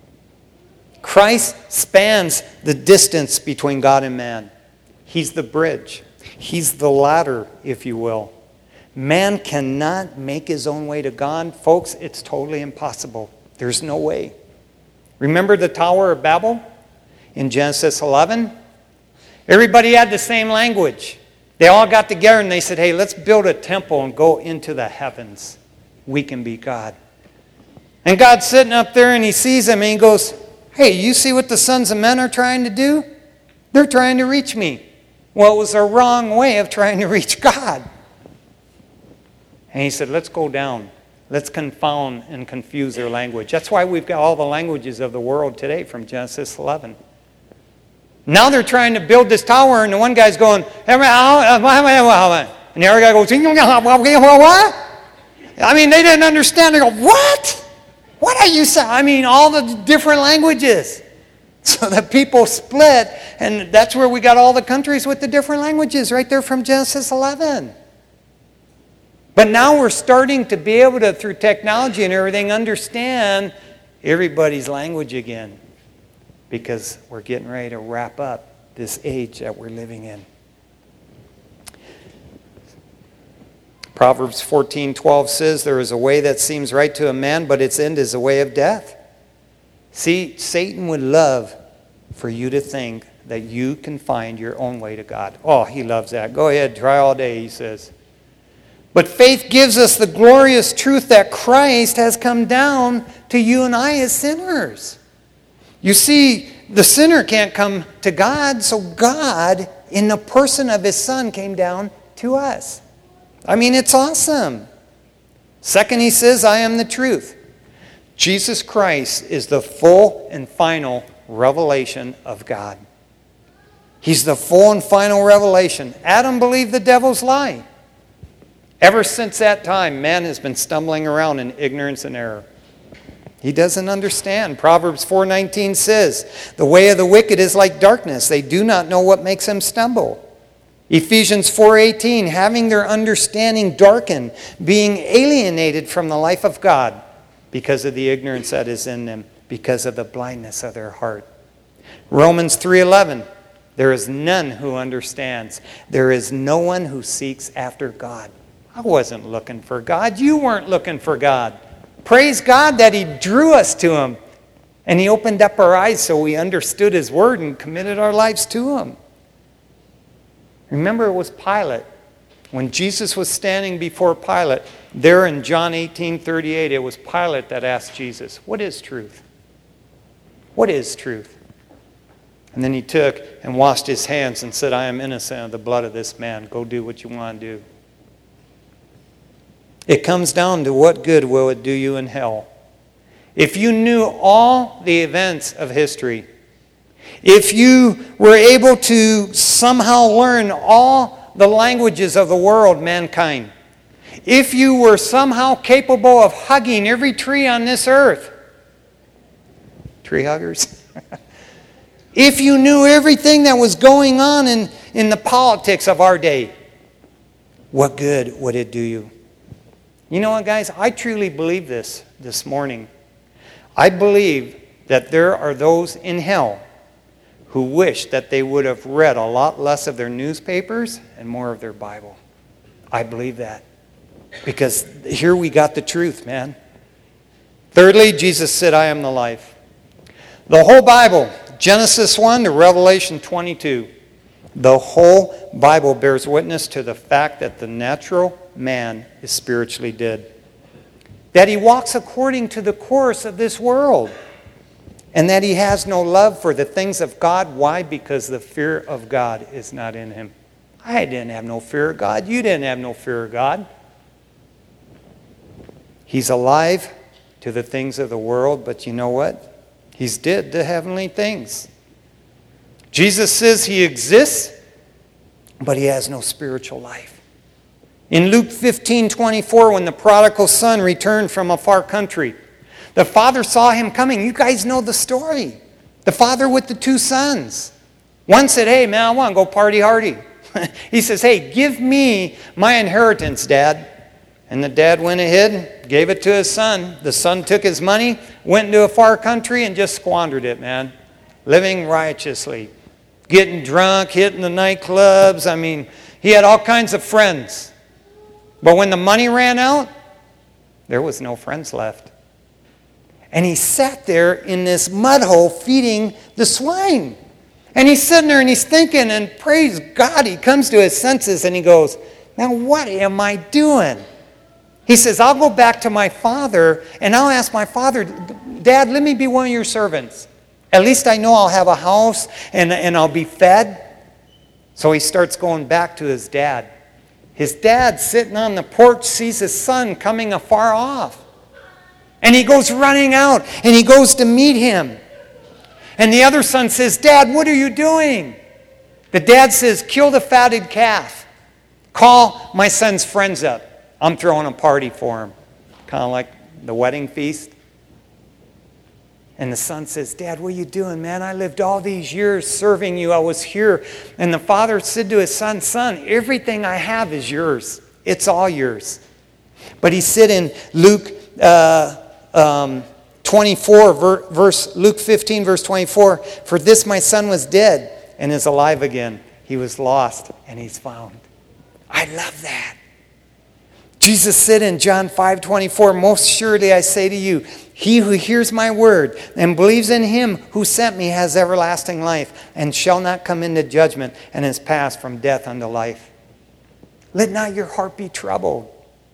Christ spans the distance between God and man. He's the bridge. He's the ladder, if you will. Man cannot make his own way to God. Folks, it's totally impossible. There's no way. Remember the Tower of Babel in Genesis eleven? Everybody had the same language. They all got together and they said, hey, let's build a temple and go into the heavens. We can be God. And God's sitting up there and He sees them and He goes, hey, you see what the sons of men are trying to do? They're trying to reach me. Well, it was a wrong way of trying to reach God. And He said, let's go down. Let's confound and confuse their language. That's why we've got all the languages of the world today from Genesis eleven. Now they're trying to build this tower, and the one guy's going, and the other guy goes, what? I mean, they didn't understand. They go, what? What are you saying? I mean, all the different languages. So the people split, and that's where we got all the countries with the different languages, right there from Genesis eleven. But now we're starting to be able to, through technology and everything, understand everybody's language again, because we're getting ready to wrap up this age that we're living in. Proverbs fourteen twelve says, there is a way that seems right to a man, but its end is a way of death. See, Satan would love for you to think that you can find your own way to God. Oh, he loves that. Go ahead, try all day, he says. But faith gives us the glorious truth that Christ has come down to you and I as sinners. You see, the sinner can't come to God, so God, in the person of His Son, came down to us. I mean, it's awesome. Second, He says, I am the truth. Jesus Christ is the full and final revelation of God. He's the full and final revelation. Adam believed the devil's lie. Ever since that time, man has been stumbling around in ignorance and error. He doesn't understand. Proverbs four nineteen says, the way of the wicked is like darkness. They do not know what makes them stumble. Ephesians four eighteen, having their understanding darkened, being alienated from the life of God because of the ignorance that is in them, because of the blindness of their heart. Romans three eleven, there is none who understands. There is no one who seeks after God. I wasn't looking for God. You weren't looking for God. Praise God that He drew us to Him. And He opened up our eyes so we understood His word and committed our lives to Him. Remember, it was Pilate. When Jesus was standing before Pilate, there in John eighteen thirty-eight, it was Pilate that asked Jesus, what is truth? What is truth? And then he took and washed his hands and said, I am innocent of the blood of this man. Go do what you want to do. It comes down to what good will it do you in hell? If you knew all the events of history, if you were able to somehow learn all the languages of the world, mankind, if you were somehow capable of hugging every tree on this earth, tree huggers, if you knew everything that was going on in, in the politics of our day, what good would it do you? You know what, guys? I truly believe this this morning. I believe that there are those in hell who wish that they would have read a lot less of their newspapers and more of their Bible. I believe that. Because here we got the truth, man. Thirdly, Jesus said, I am the life. The whole Bible, Genesis one to Revelation twenty-two, the whole Bible bears witness to the fact that the natural man is spiritually dead. That he walks according to the course of this world. And that he has no love for the things of God. Why? Because the fear of God is not in him. I didn't have no fear of God. You didn't have no fear of God. He's alive to the things of the world, but you know what? He's dead to heavenly things. Jesus says he exists, but he has no spiritual life. In Luke fifteen twenty-four, when the prodigal son returned from a far country, the father saw him coming. You guys know the story. The father with the two sons. One said, hey, man, I want to go party hardy. He says, hey, give me my inheritance, Dad. And the dad went ahead, gave it to his son. The son took his money, went into a far country, and just squandered it, man. Living righteously. Getting drunk, hitting the nightclubs. I mean, he had all kinds of friends. But when the money ran out, there was no friends left. And he sat there in this mud hole feeding the swine. And he's sitting there and he's thinking, and praise God, he comes to his senses and he goes, now what am I doing? He says, I'll go back to my father and I'll ask my father, Dad, let me be one of your servants. At least I know I'll have a house and, and I'll be fed. So he starts going back to his dad. His dad sitting on the porch sees his son coming afar off. And he goes running out and he goes to meet him. And the other son says, Dad, what are you doing? The dad says, kill the fatted calf. Call my son's friends up. I'm throwing a party for him. Kind of like the wedding feast. And the son says, Dad, what are you doing, man? I lived all these years serving you. I was here. And the father said to his son, Son, everything I have is yours. It's all yours. But he said in Luke uh, um, twenty-four, ver- verse Luke fifteen, verse twenty-four, for this my son was dead and is alive again. He was lost and he's found. I love that. Jesus said in John five twenty-four, most surely I say to you, he who hears my word and believes in him who sent me has everlasting life and shall not come into judgment and is passed from death unto life. Let not your heart be troubled.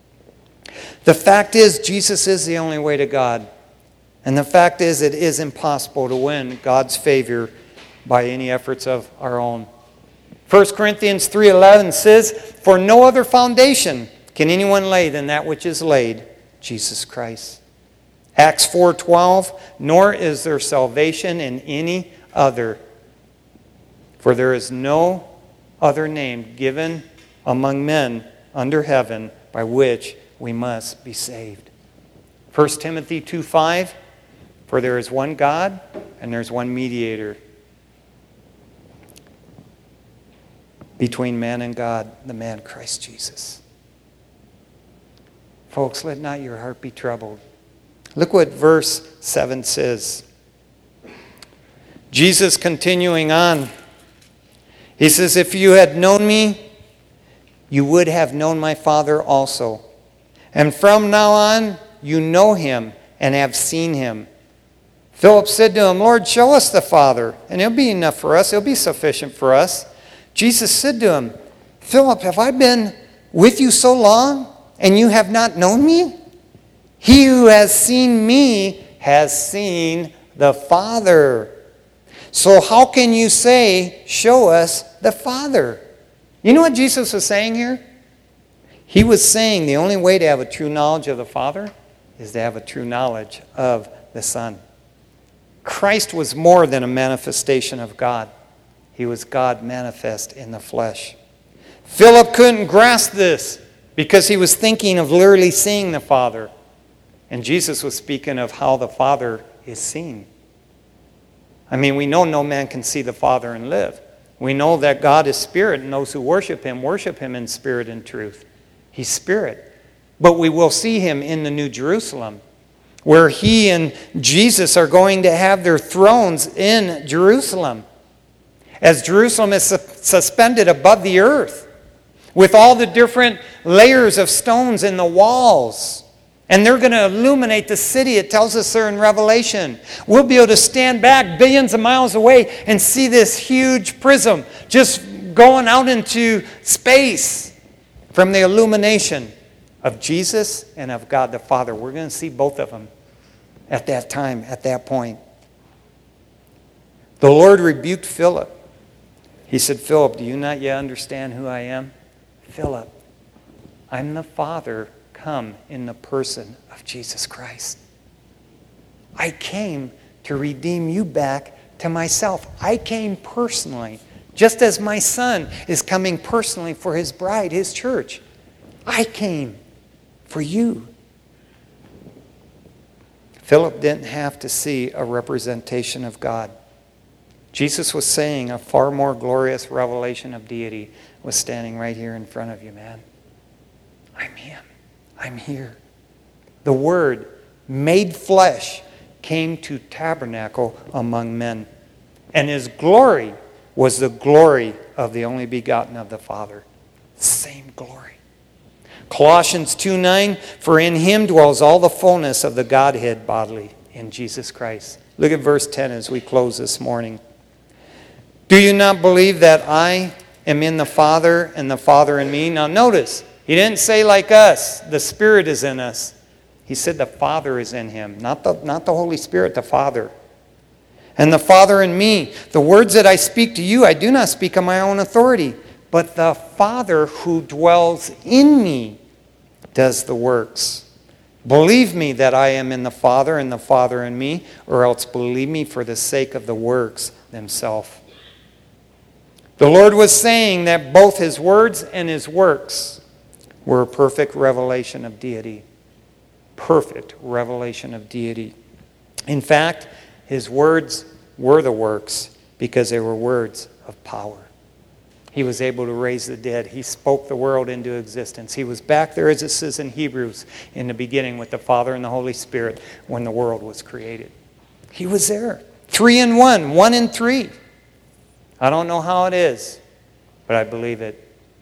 The fact is, Jesus is the only way to God. And the fact is, it is impossible to win God's favor by any efforts of our own. First Corinthians three eleven says, for no other foundation can anyone lay than that which is laid, Jesus Christ. Acts four twelve, nor is there salvation in any other, for there is no other name given among men under heaven by which we must be saved. First Timothy two five, for there is one God and there's one mediator between man and God, the man Christ Jesus. Folks, let not your heart be troubled. Look what verse seven says. Jesus continuing on. He says, if you had known me, you would have known my Father also. And from now on, you know him and have seen him. Philip said to him, Lord, show us the Father, and it'll be enough for us. It'll be sufficient for us. Jesus said to him, Philip, have I been with you so long, and you have not known me? He who has seen me has seen the Father. So how can you say, show us the Father? You know what Jesus was saying here? He was saying the only way to have a true knowledge of the Father is to have a true knowledge of the Son. Christ was more than a manifestation of God. He was God manifest in the flesh. Philip couldn't grasp this because he was thinking of literally seeing the Father. And Jesus was speaking of how the Father is seen. I mean, we know no man can see the Father and live. We know that God is spirit, and those who worship him, worship him in spirit and truth. He's spirit. But we will see him in the New Jerusalem, where he and Jesus are going to have their thrones in Jerusalem. As Jerusalem is su- suspended above the earth, with all the different layers of stones in the walls. And they're going to illuminate the city. It tells us there in Revelation. We'll be able to stand back billions of miles away and see this huge prism just going out into space from the illumination of Jesus and of God the Father. We're going to see both of them at that time, at that point. The Lord rebuked Philip. He said, Philip, do you not yet understand who I am? Philip, I'm the Father come in the person of Jesus Christ. I came to redeem you back to myself. I came personally, just as my Son is coming personally for his bride, his church. I came for you. Philip didn't have to see a representation of God. Jesus was saying a far more glorious revelation of deity was standing right here in front of you, man. I'm him. I'm here. The Word, made flesh, came to tabernacle among men. And his glory was the glory of the only begotten of the Father. Same glory. Colossians two nine, for in him dwells all the fullness of the Godhead bodily, in Jesus Christ. Look at verse ten as we close this morning. Do you not believe that I am in the Father and the Father in me? Now notice, he didn't say like us, the Spirit is in us. He said the Father is in him, not the, not the Holy Spirit, the Father. And the Father in me. The words that I speak to you, I do not speak on my own authority, but the Father who dwells in me does the works. Believe me that I am in the Father and the Father in me, or else believe me for the sake of the works themselves. The Lord was saying that both his words and his works were a perfect revelation of deity. Perfect revelation of deity. In fact, his words were the works because they were words of power. He was able to raise the dead. He spoke the world into existence. He was back there, as it says in Hebrews, in the beginning with the Father and the Holy Spirit when the world was created. He was there. Three in one, one in three. I don't know how it is, but I believe it.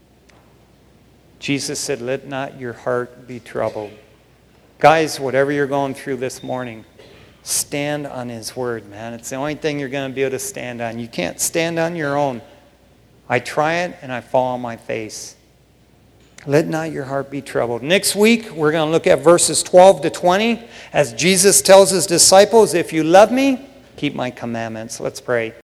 Jesus said, let not your heart be troubled. Guys, whatever you're going through this morning, stand on his word, man. It's the only thing you're going to be able to stand on. You can't stand on your own. I try it and I fall on my face. Let not your heart be troubled. Next week, we're going to look at verses twelve to twenty as Jesus tells his disciples, if you love me, keep my commandments. Let's pray.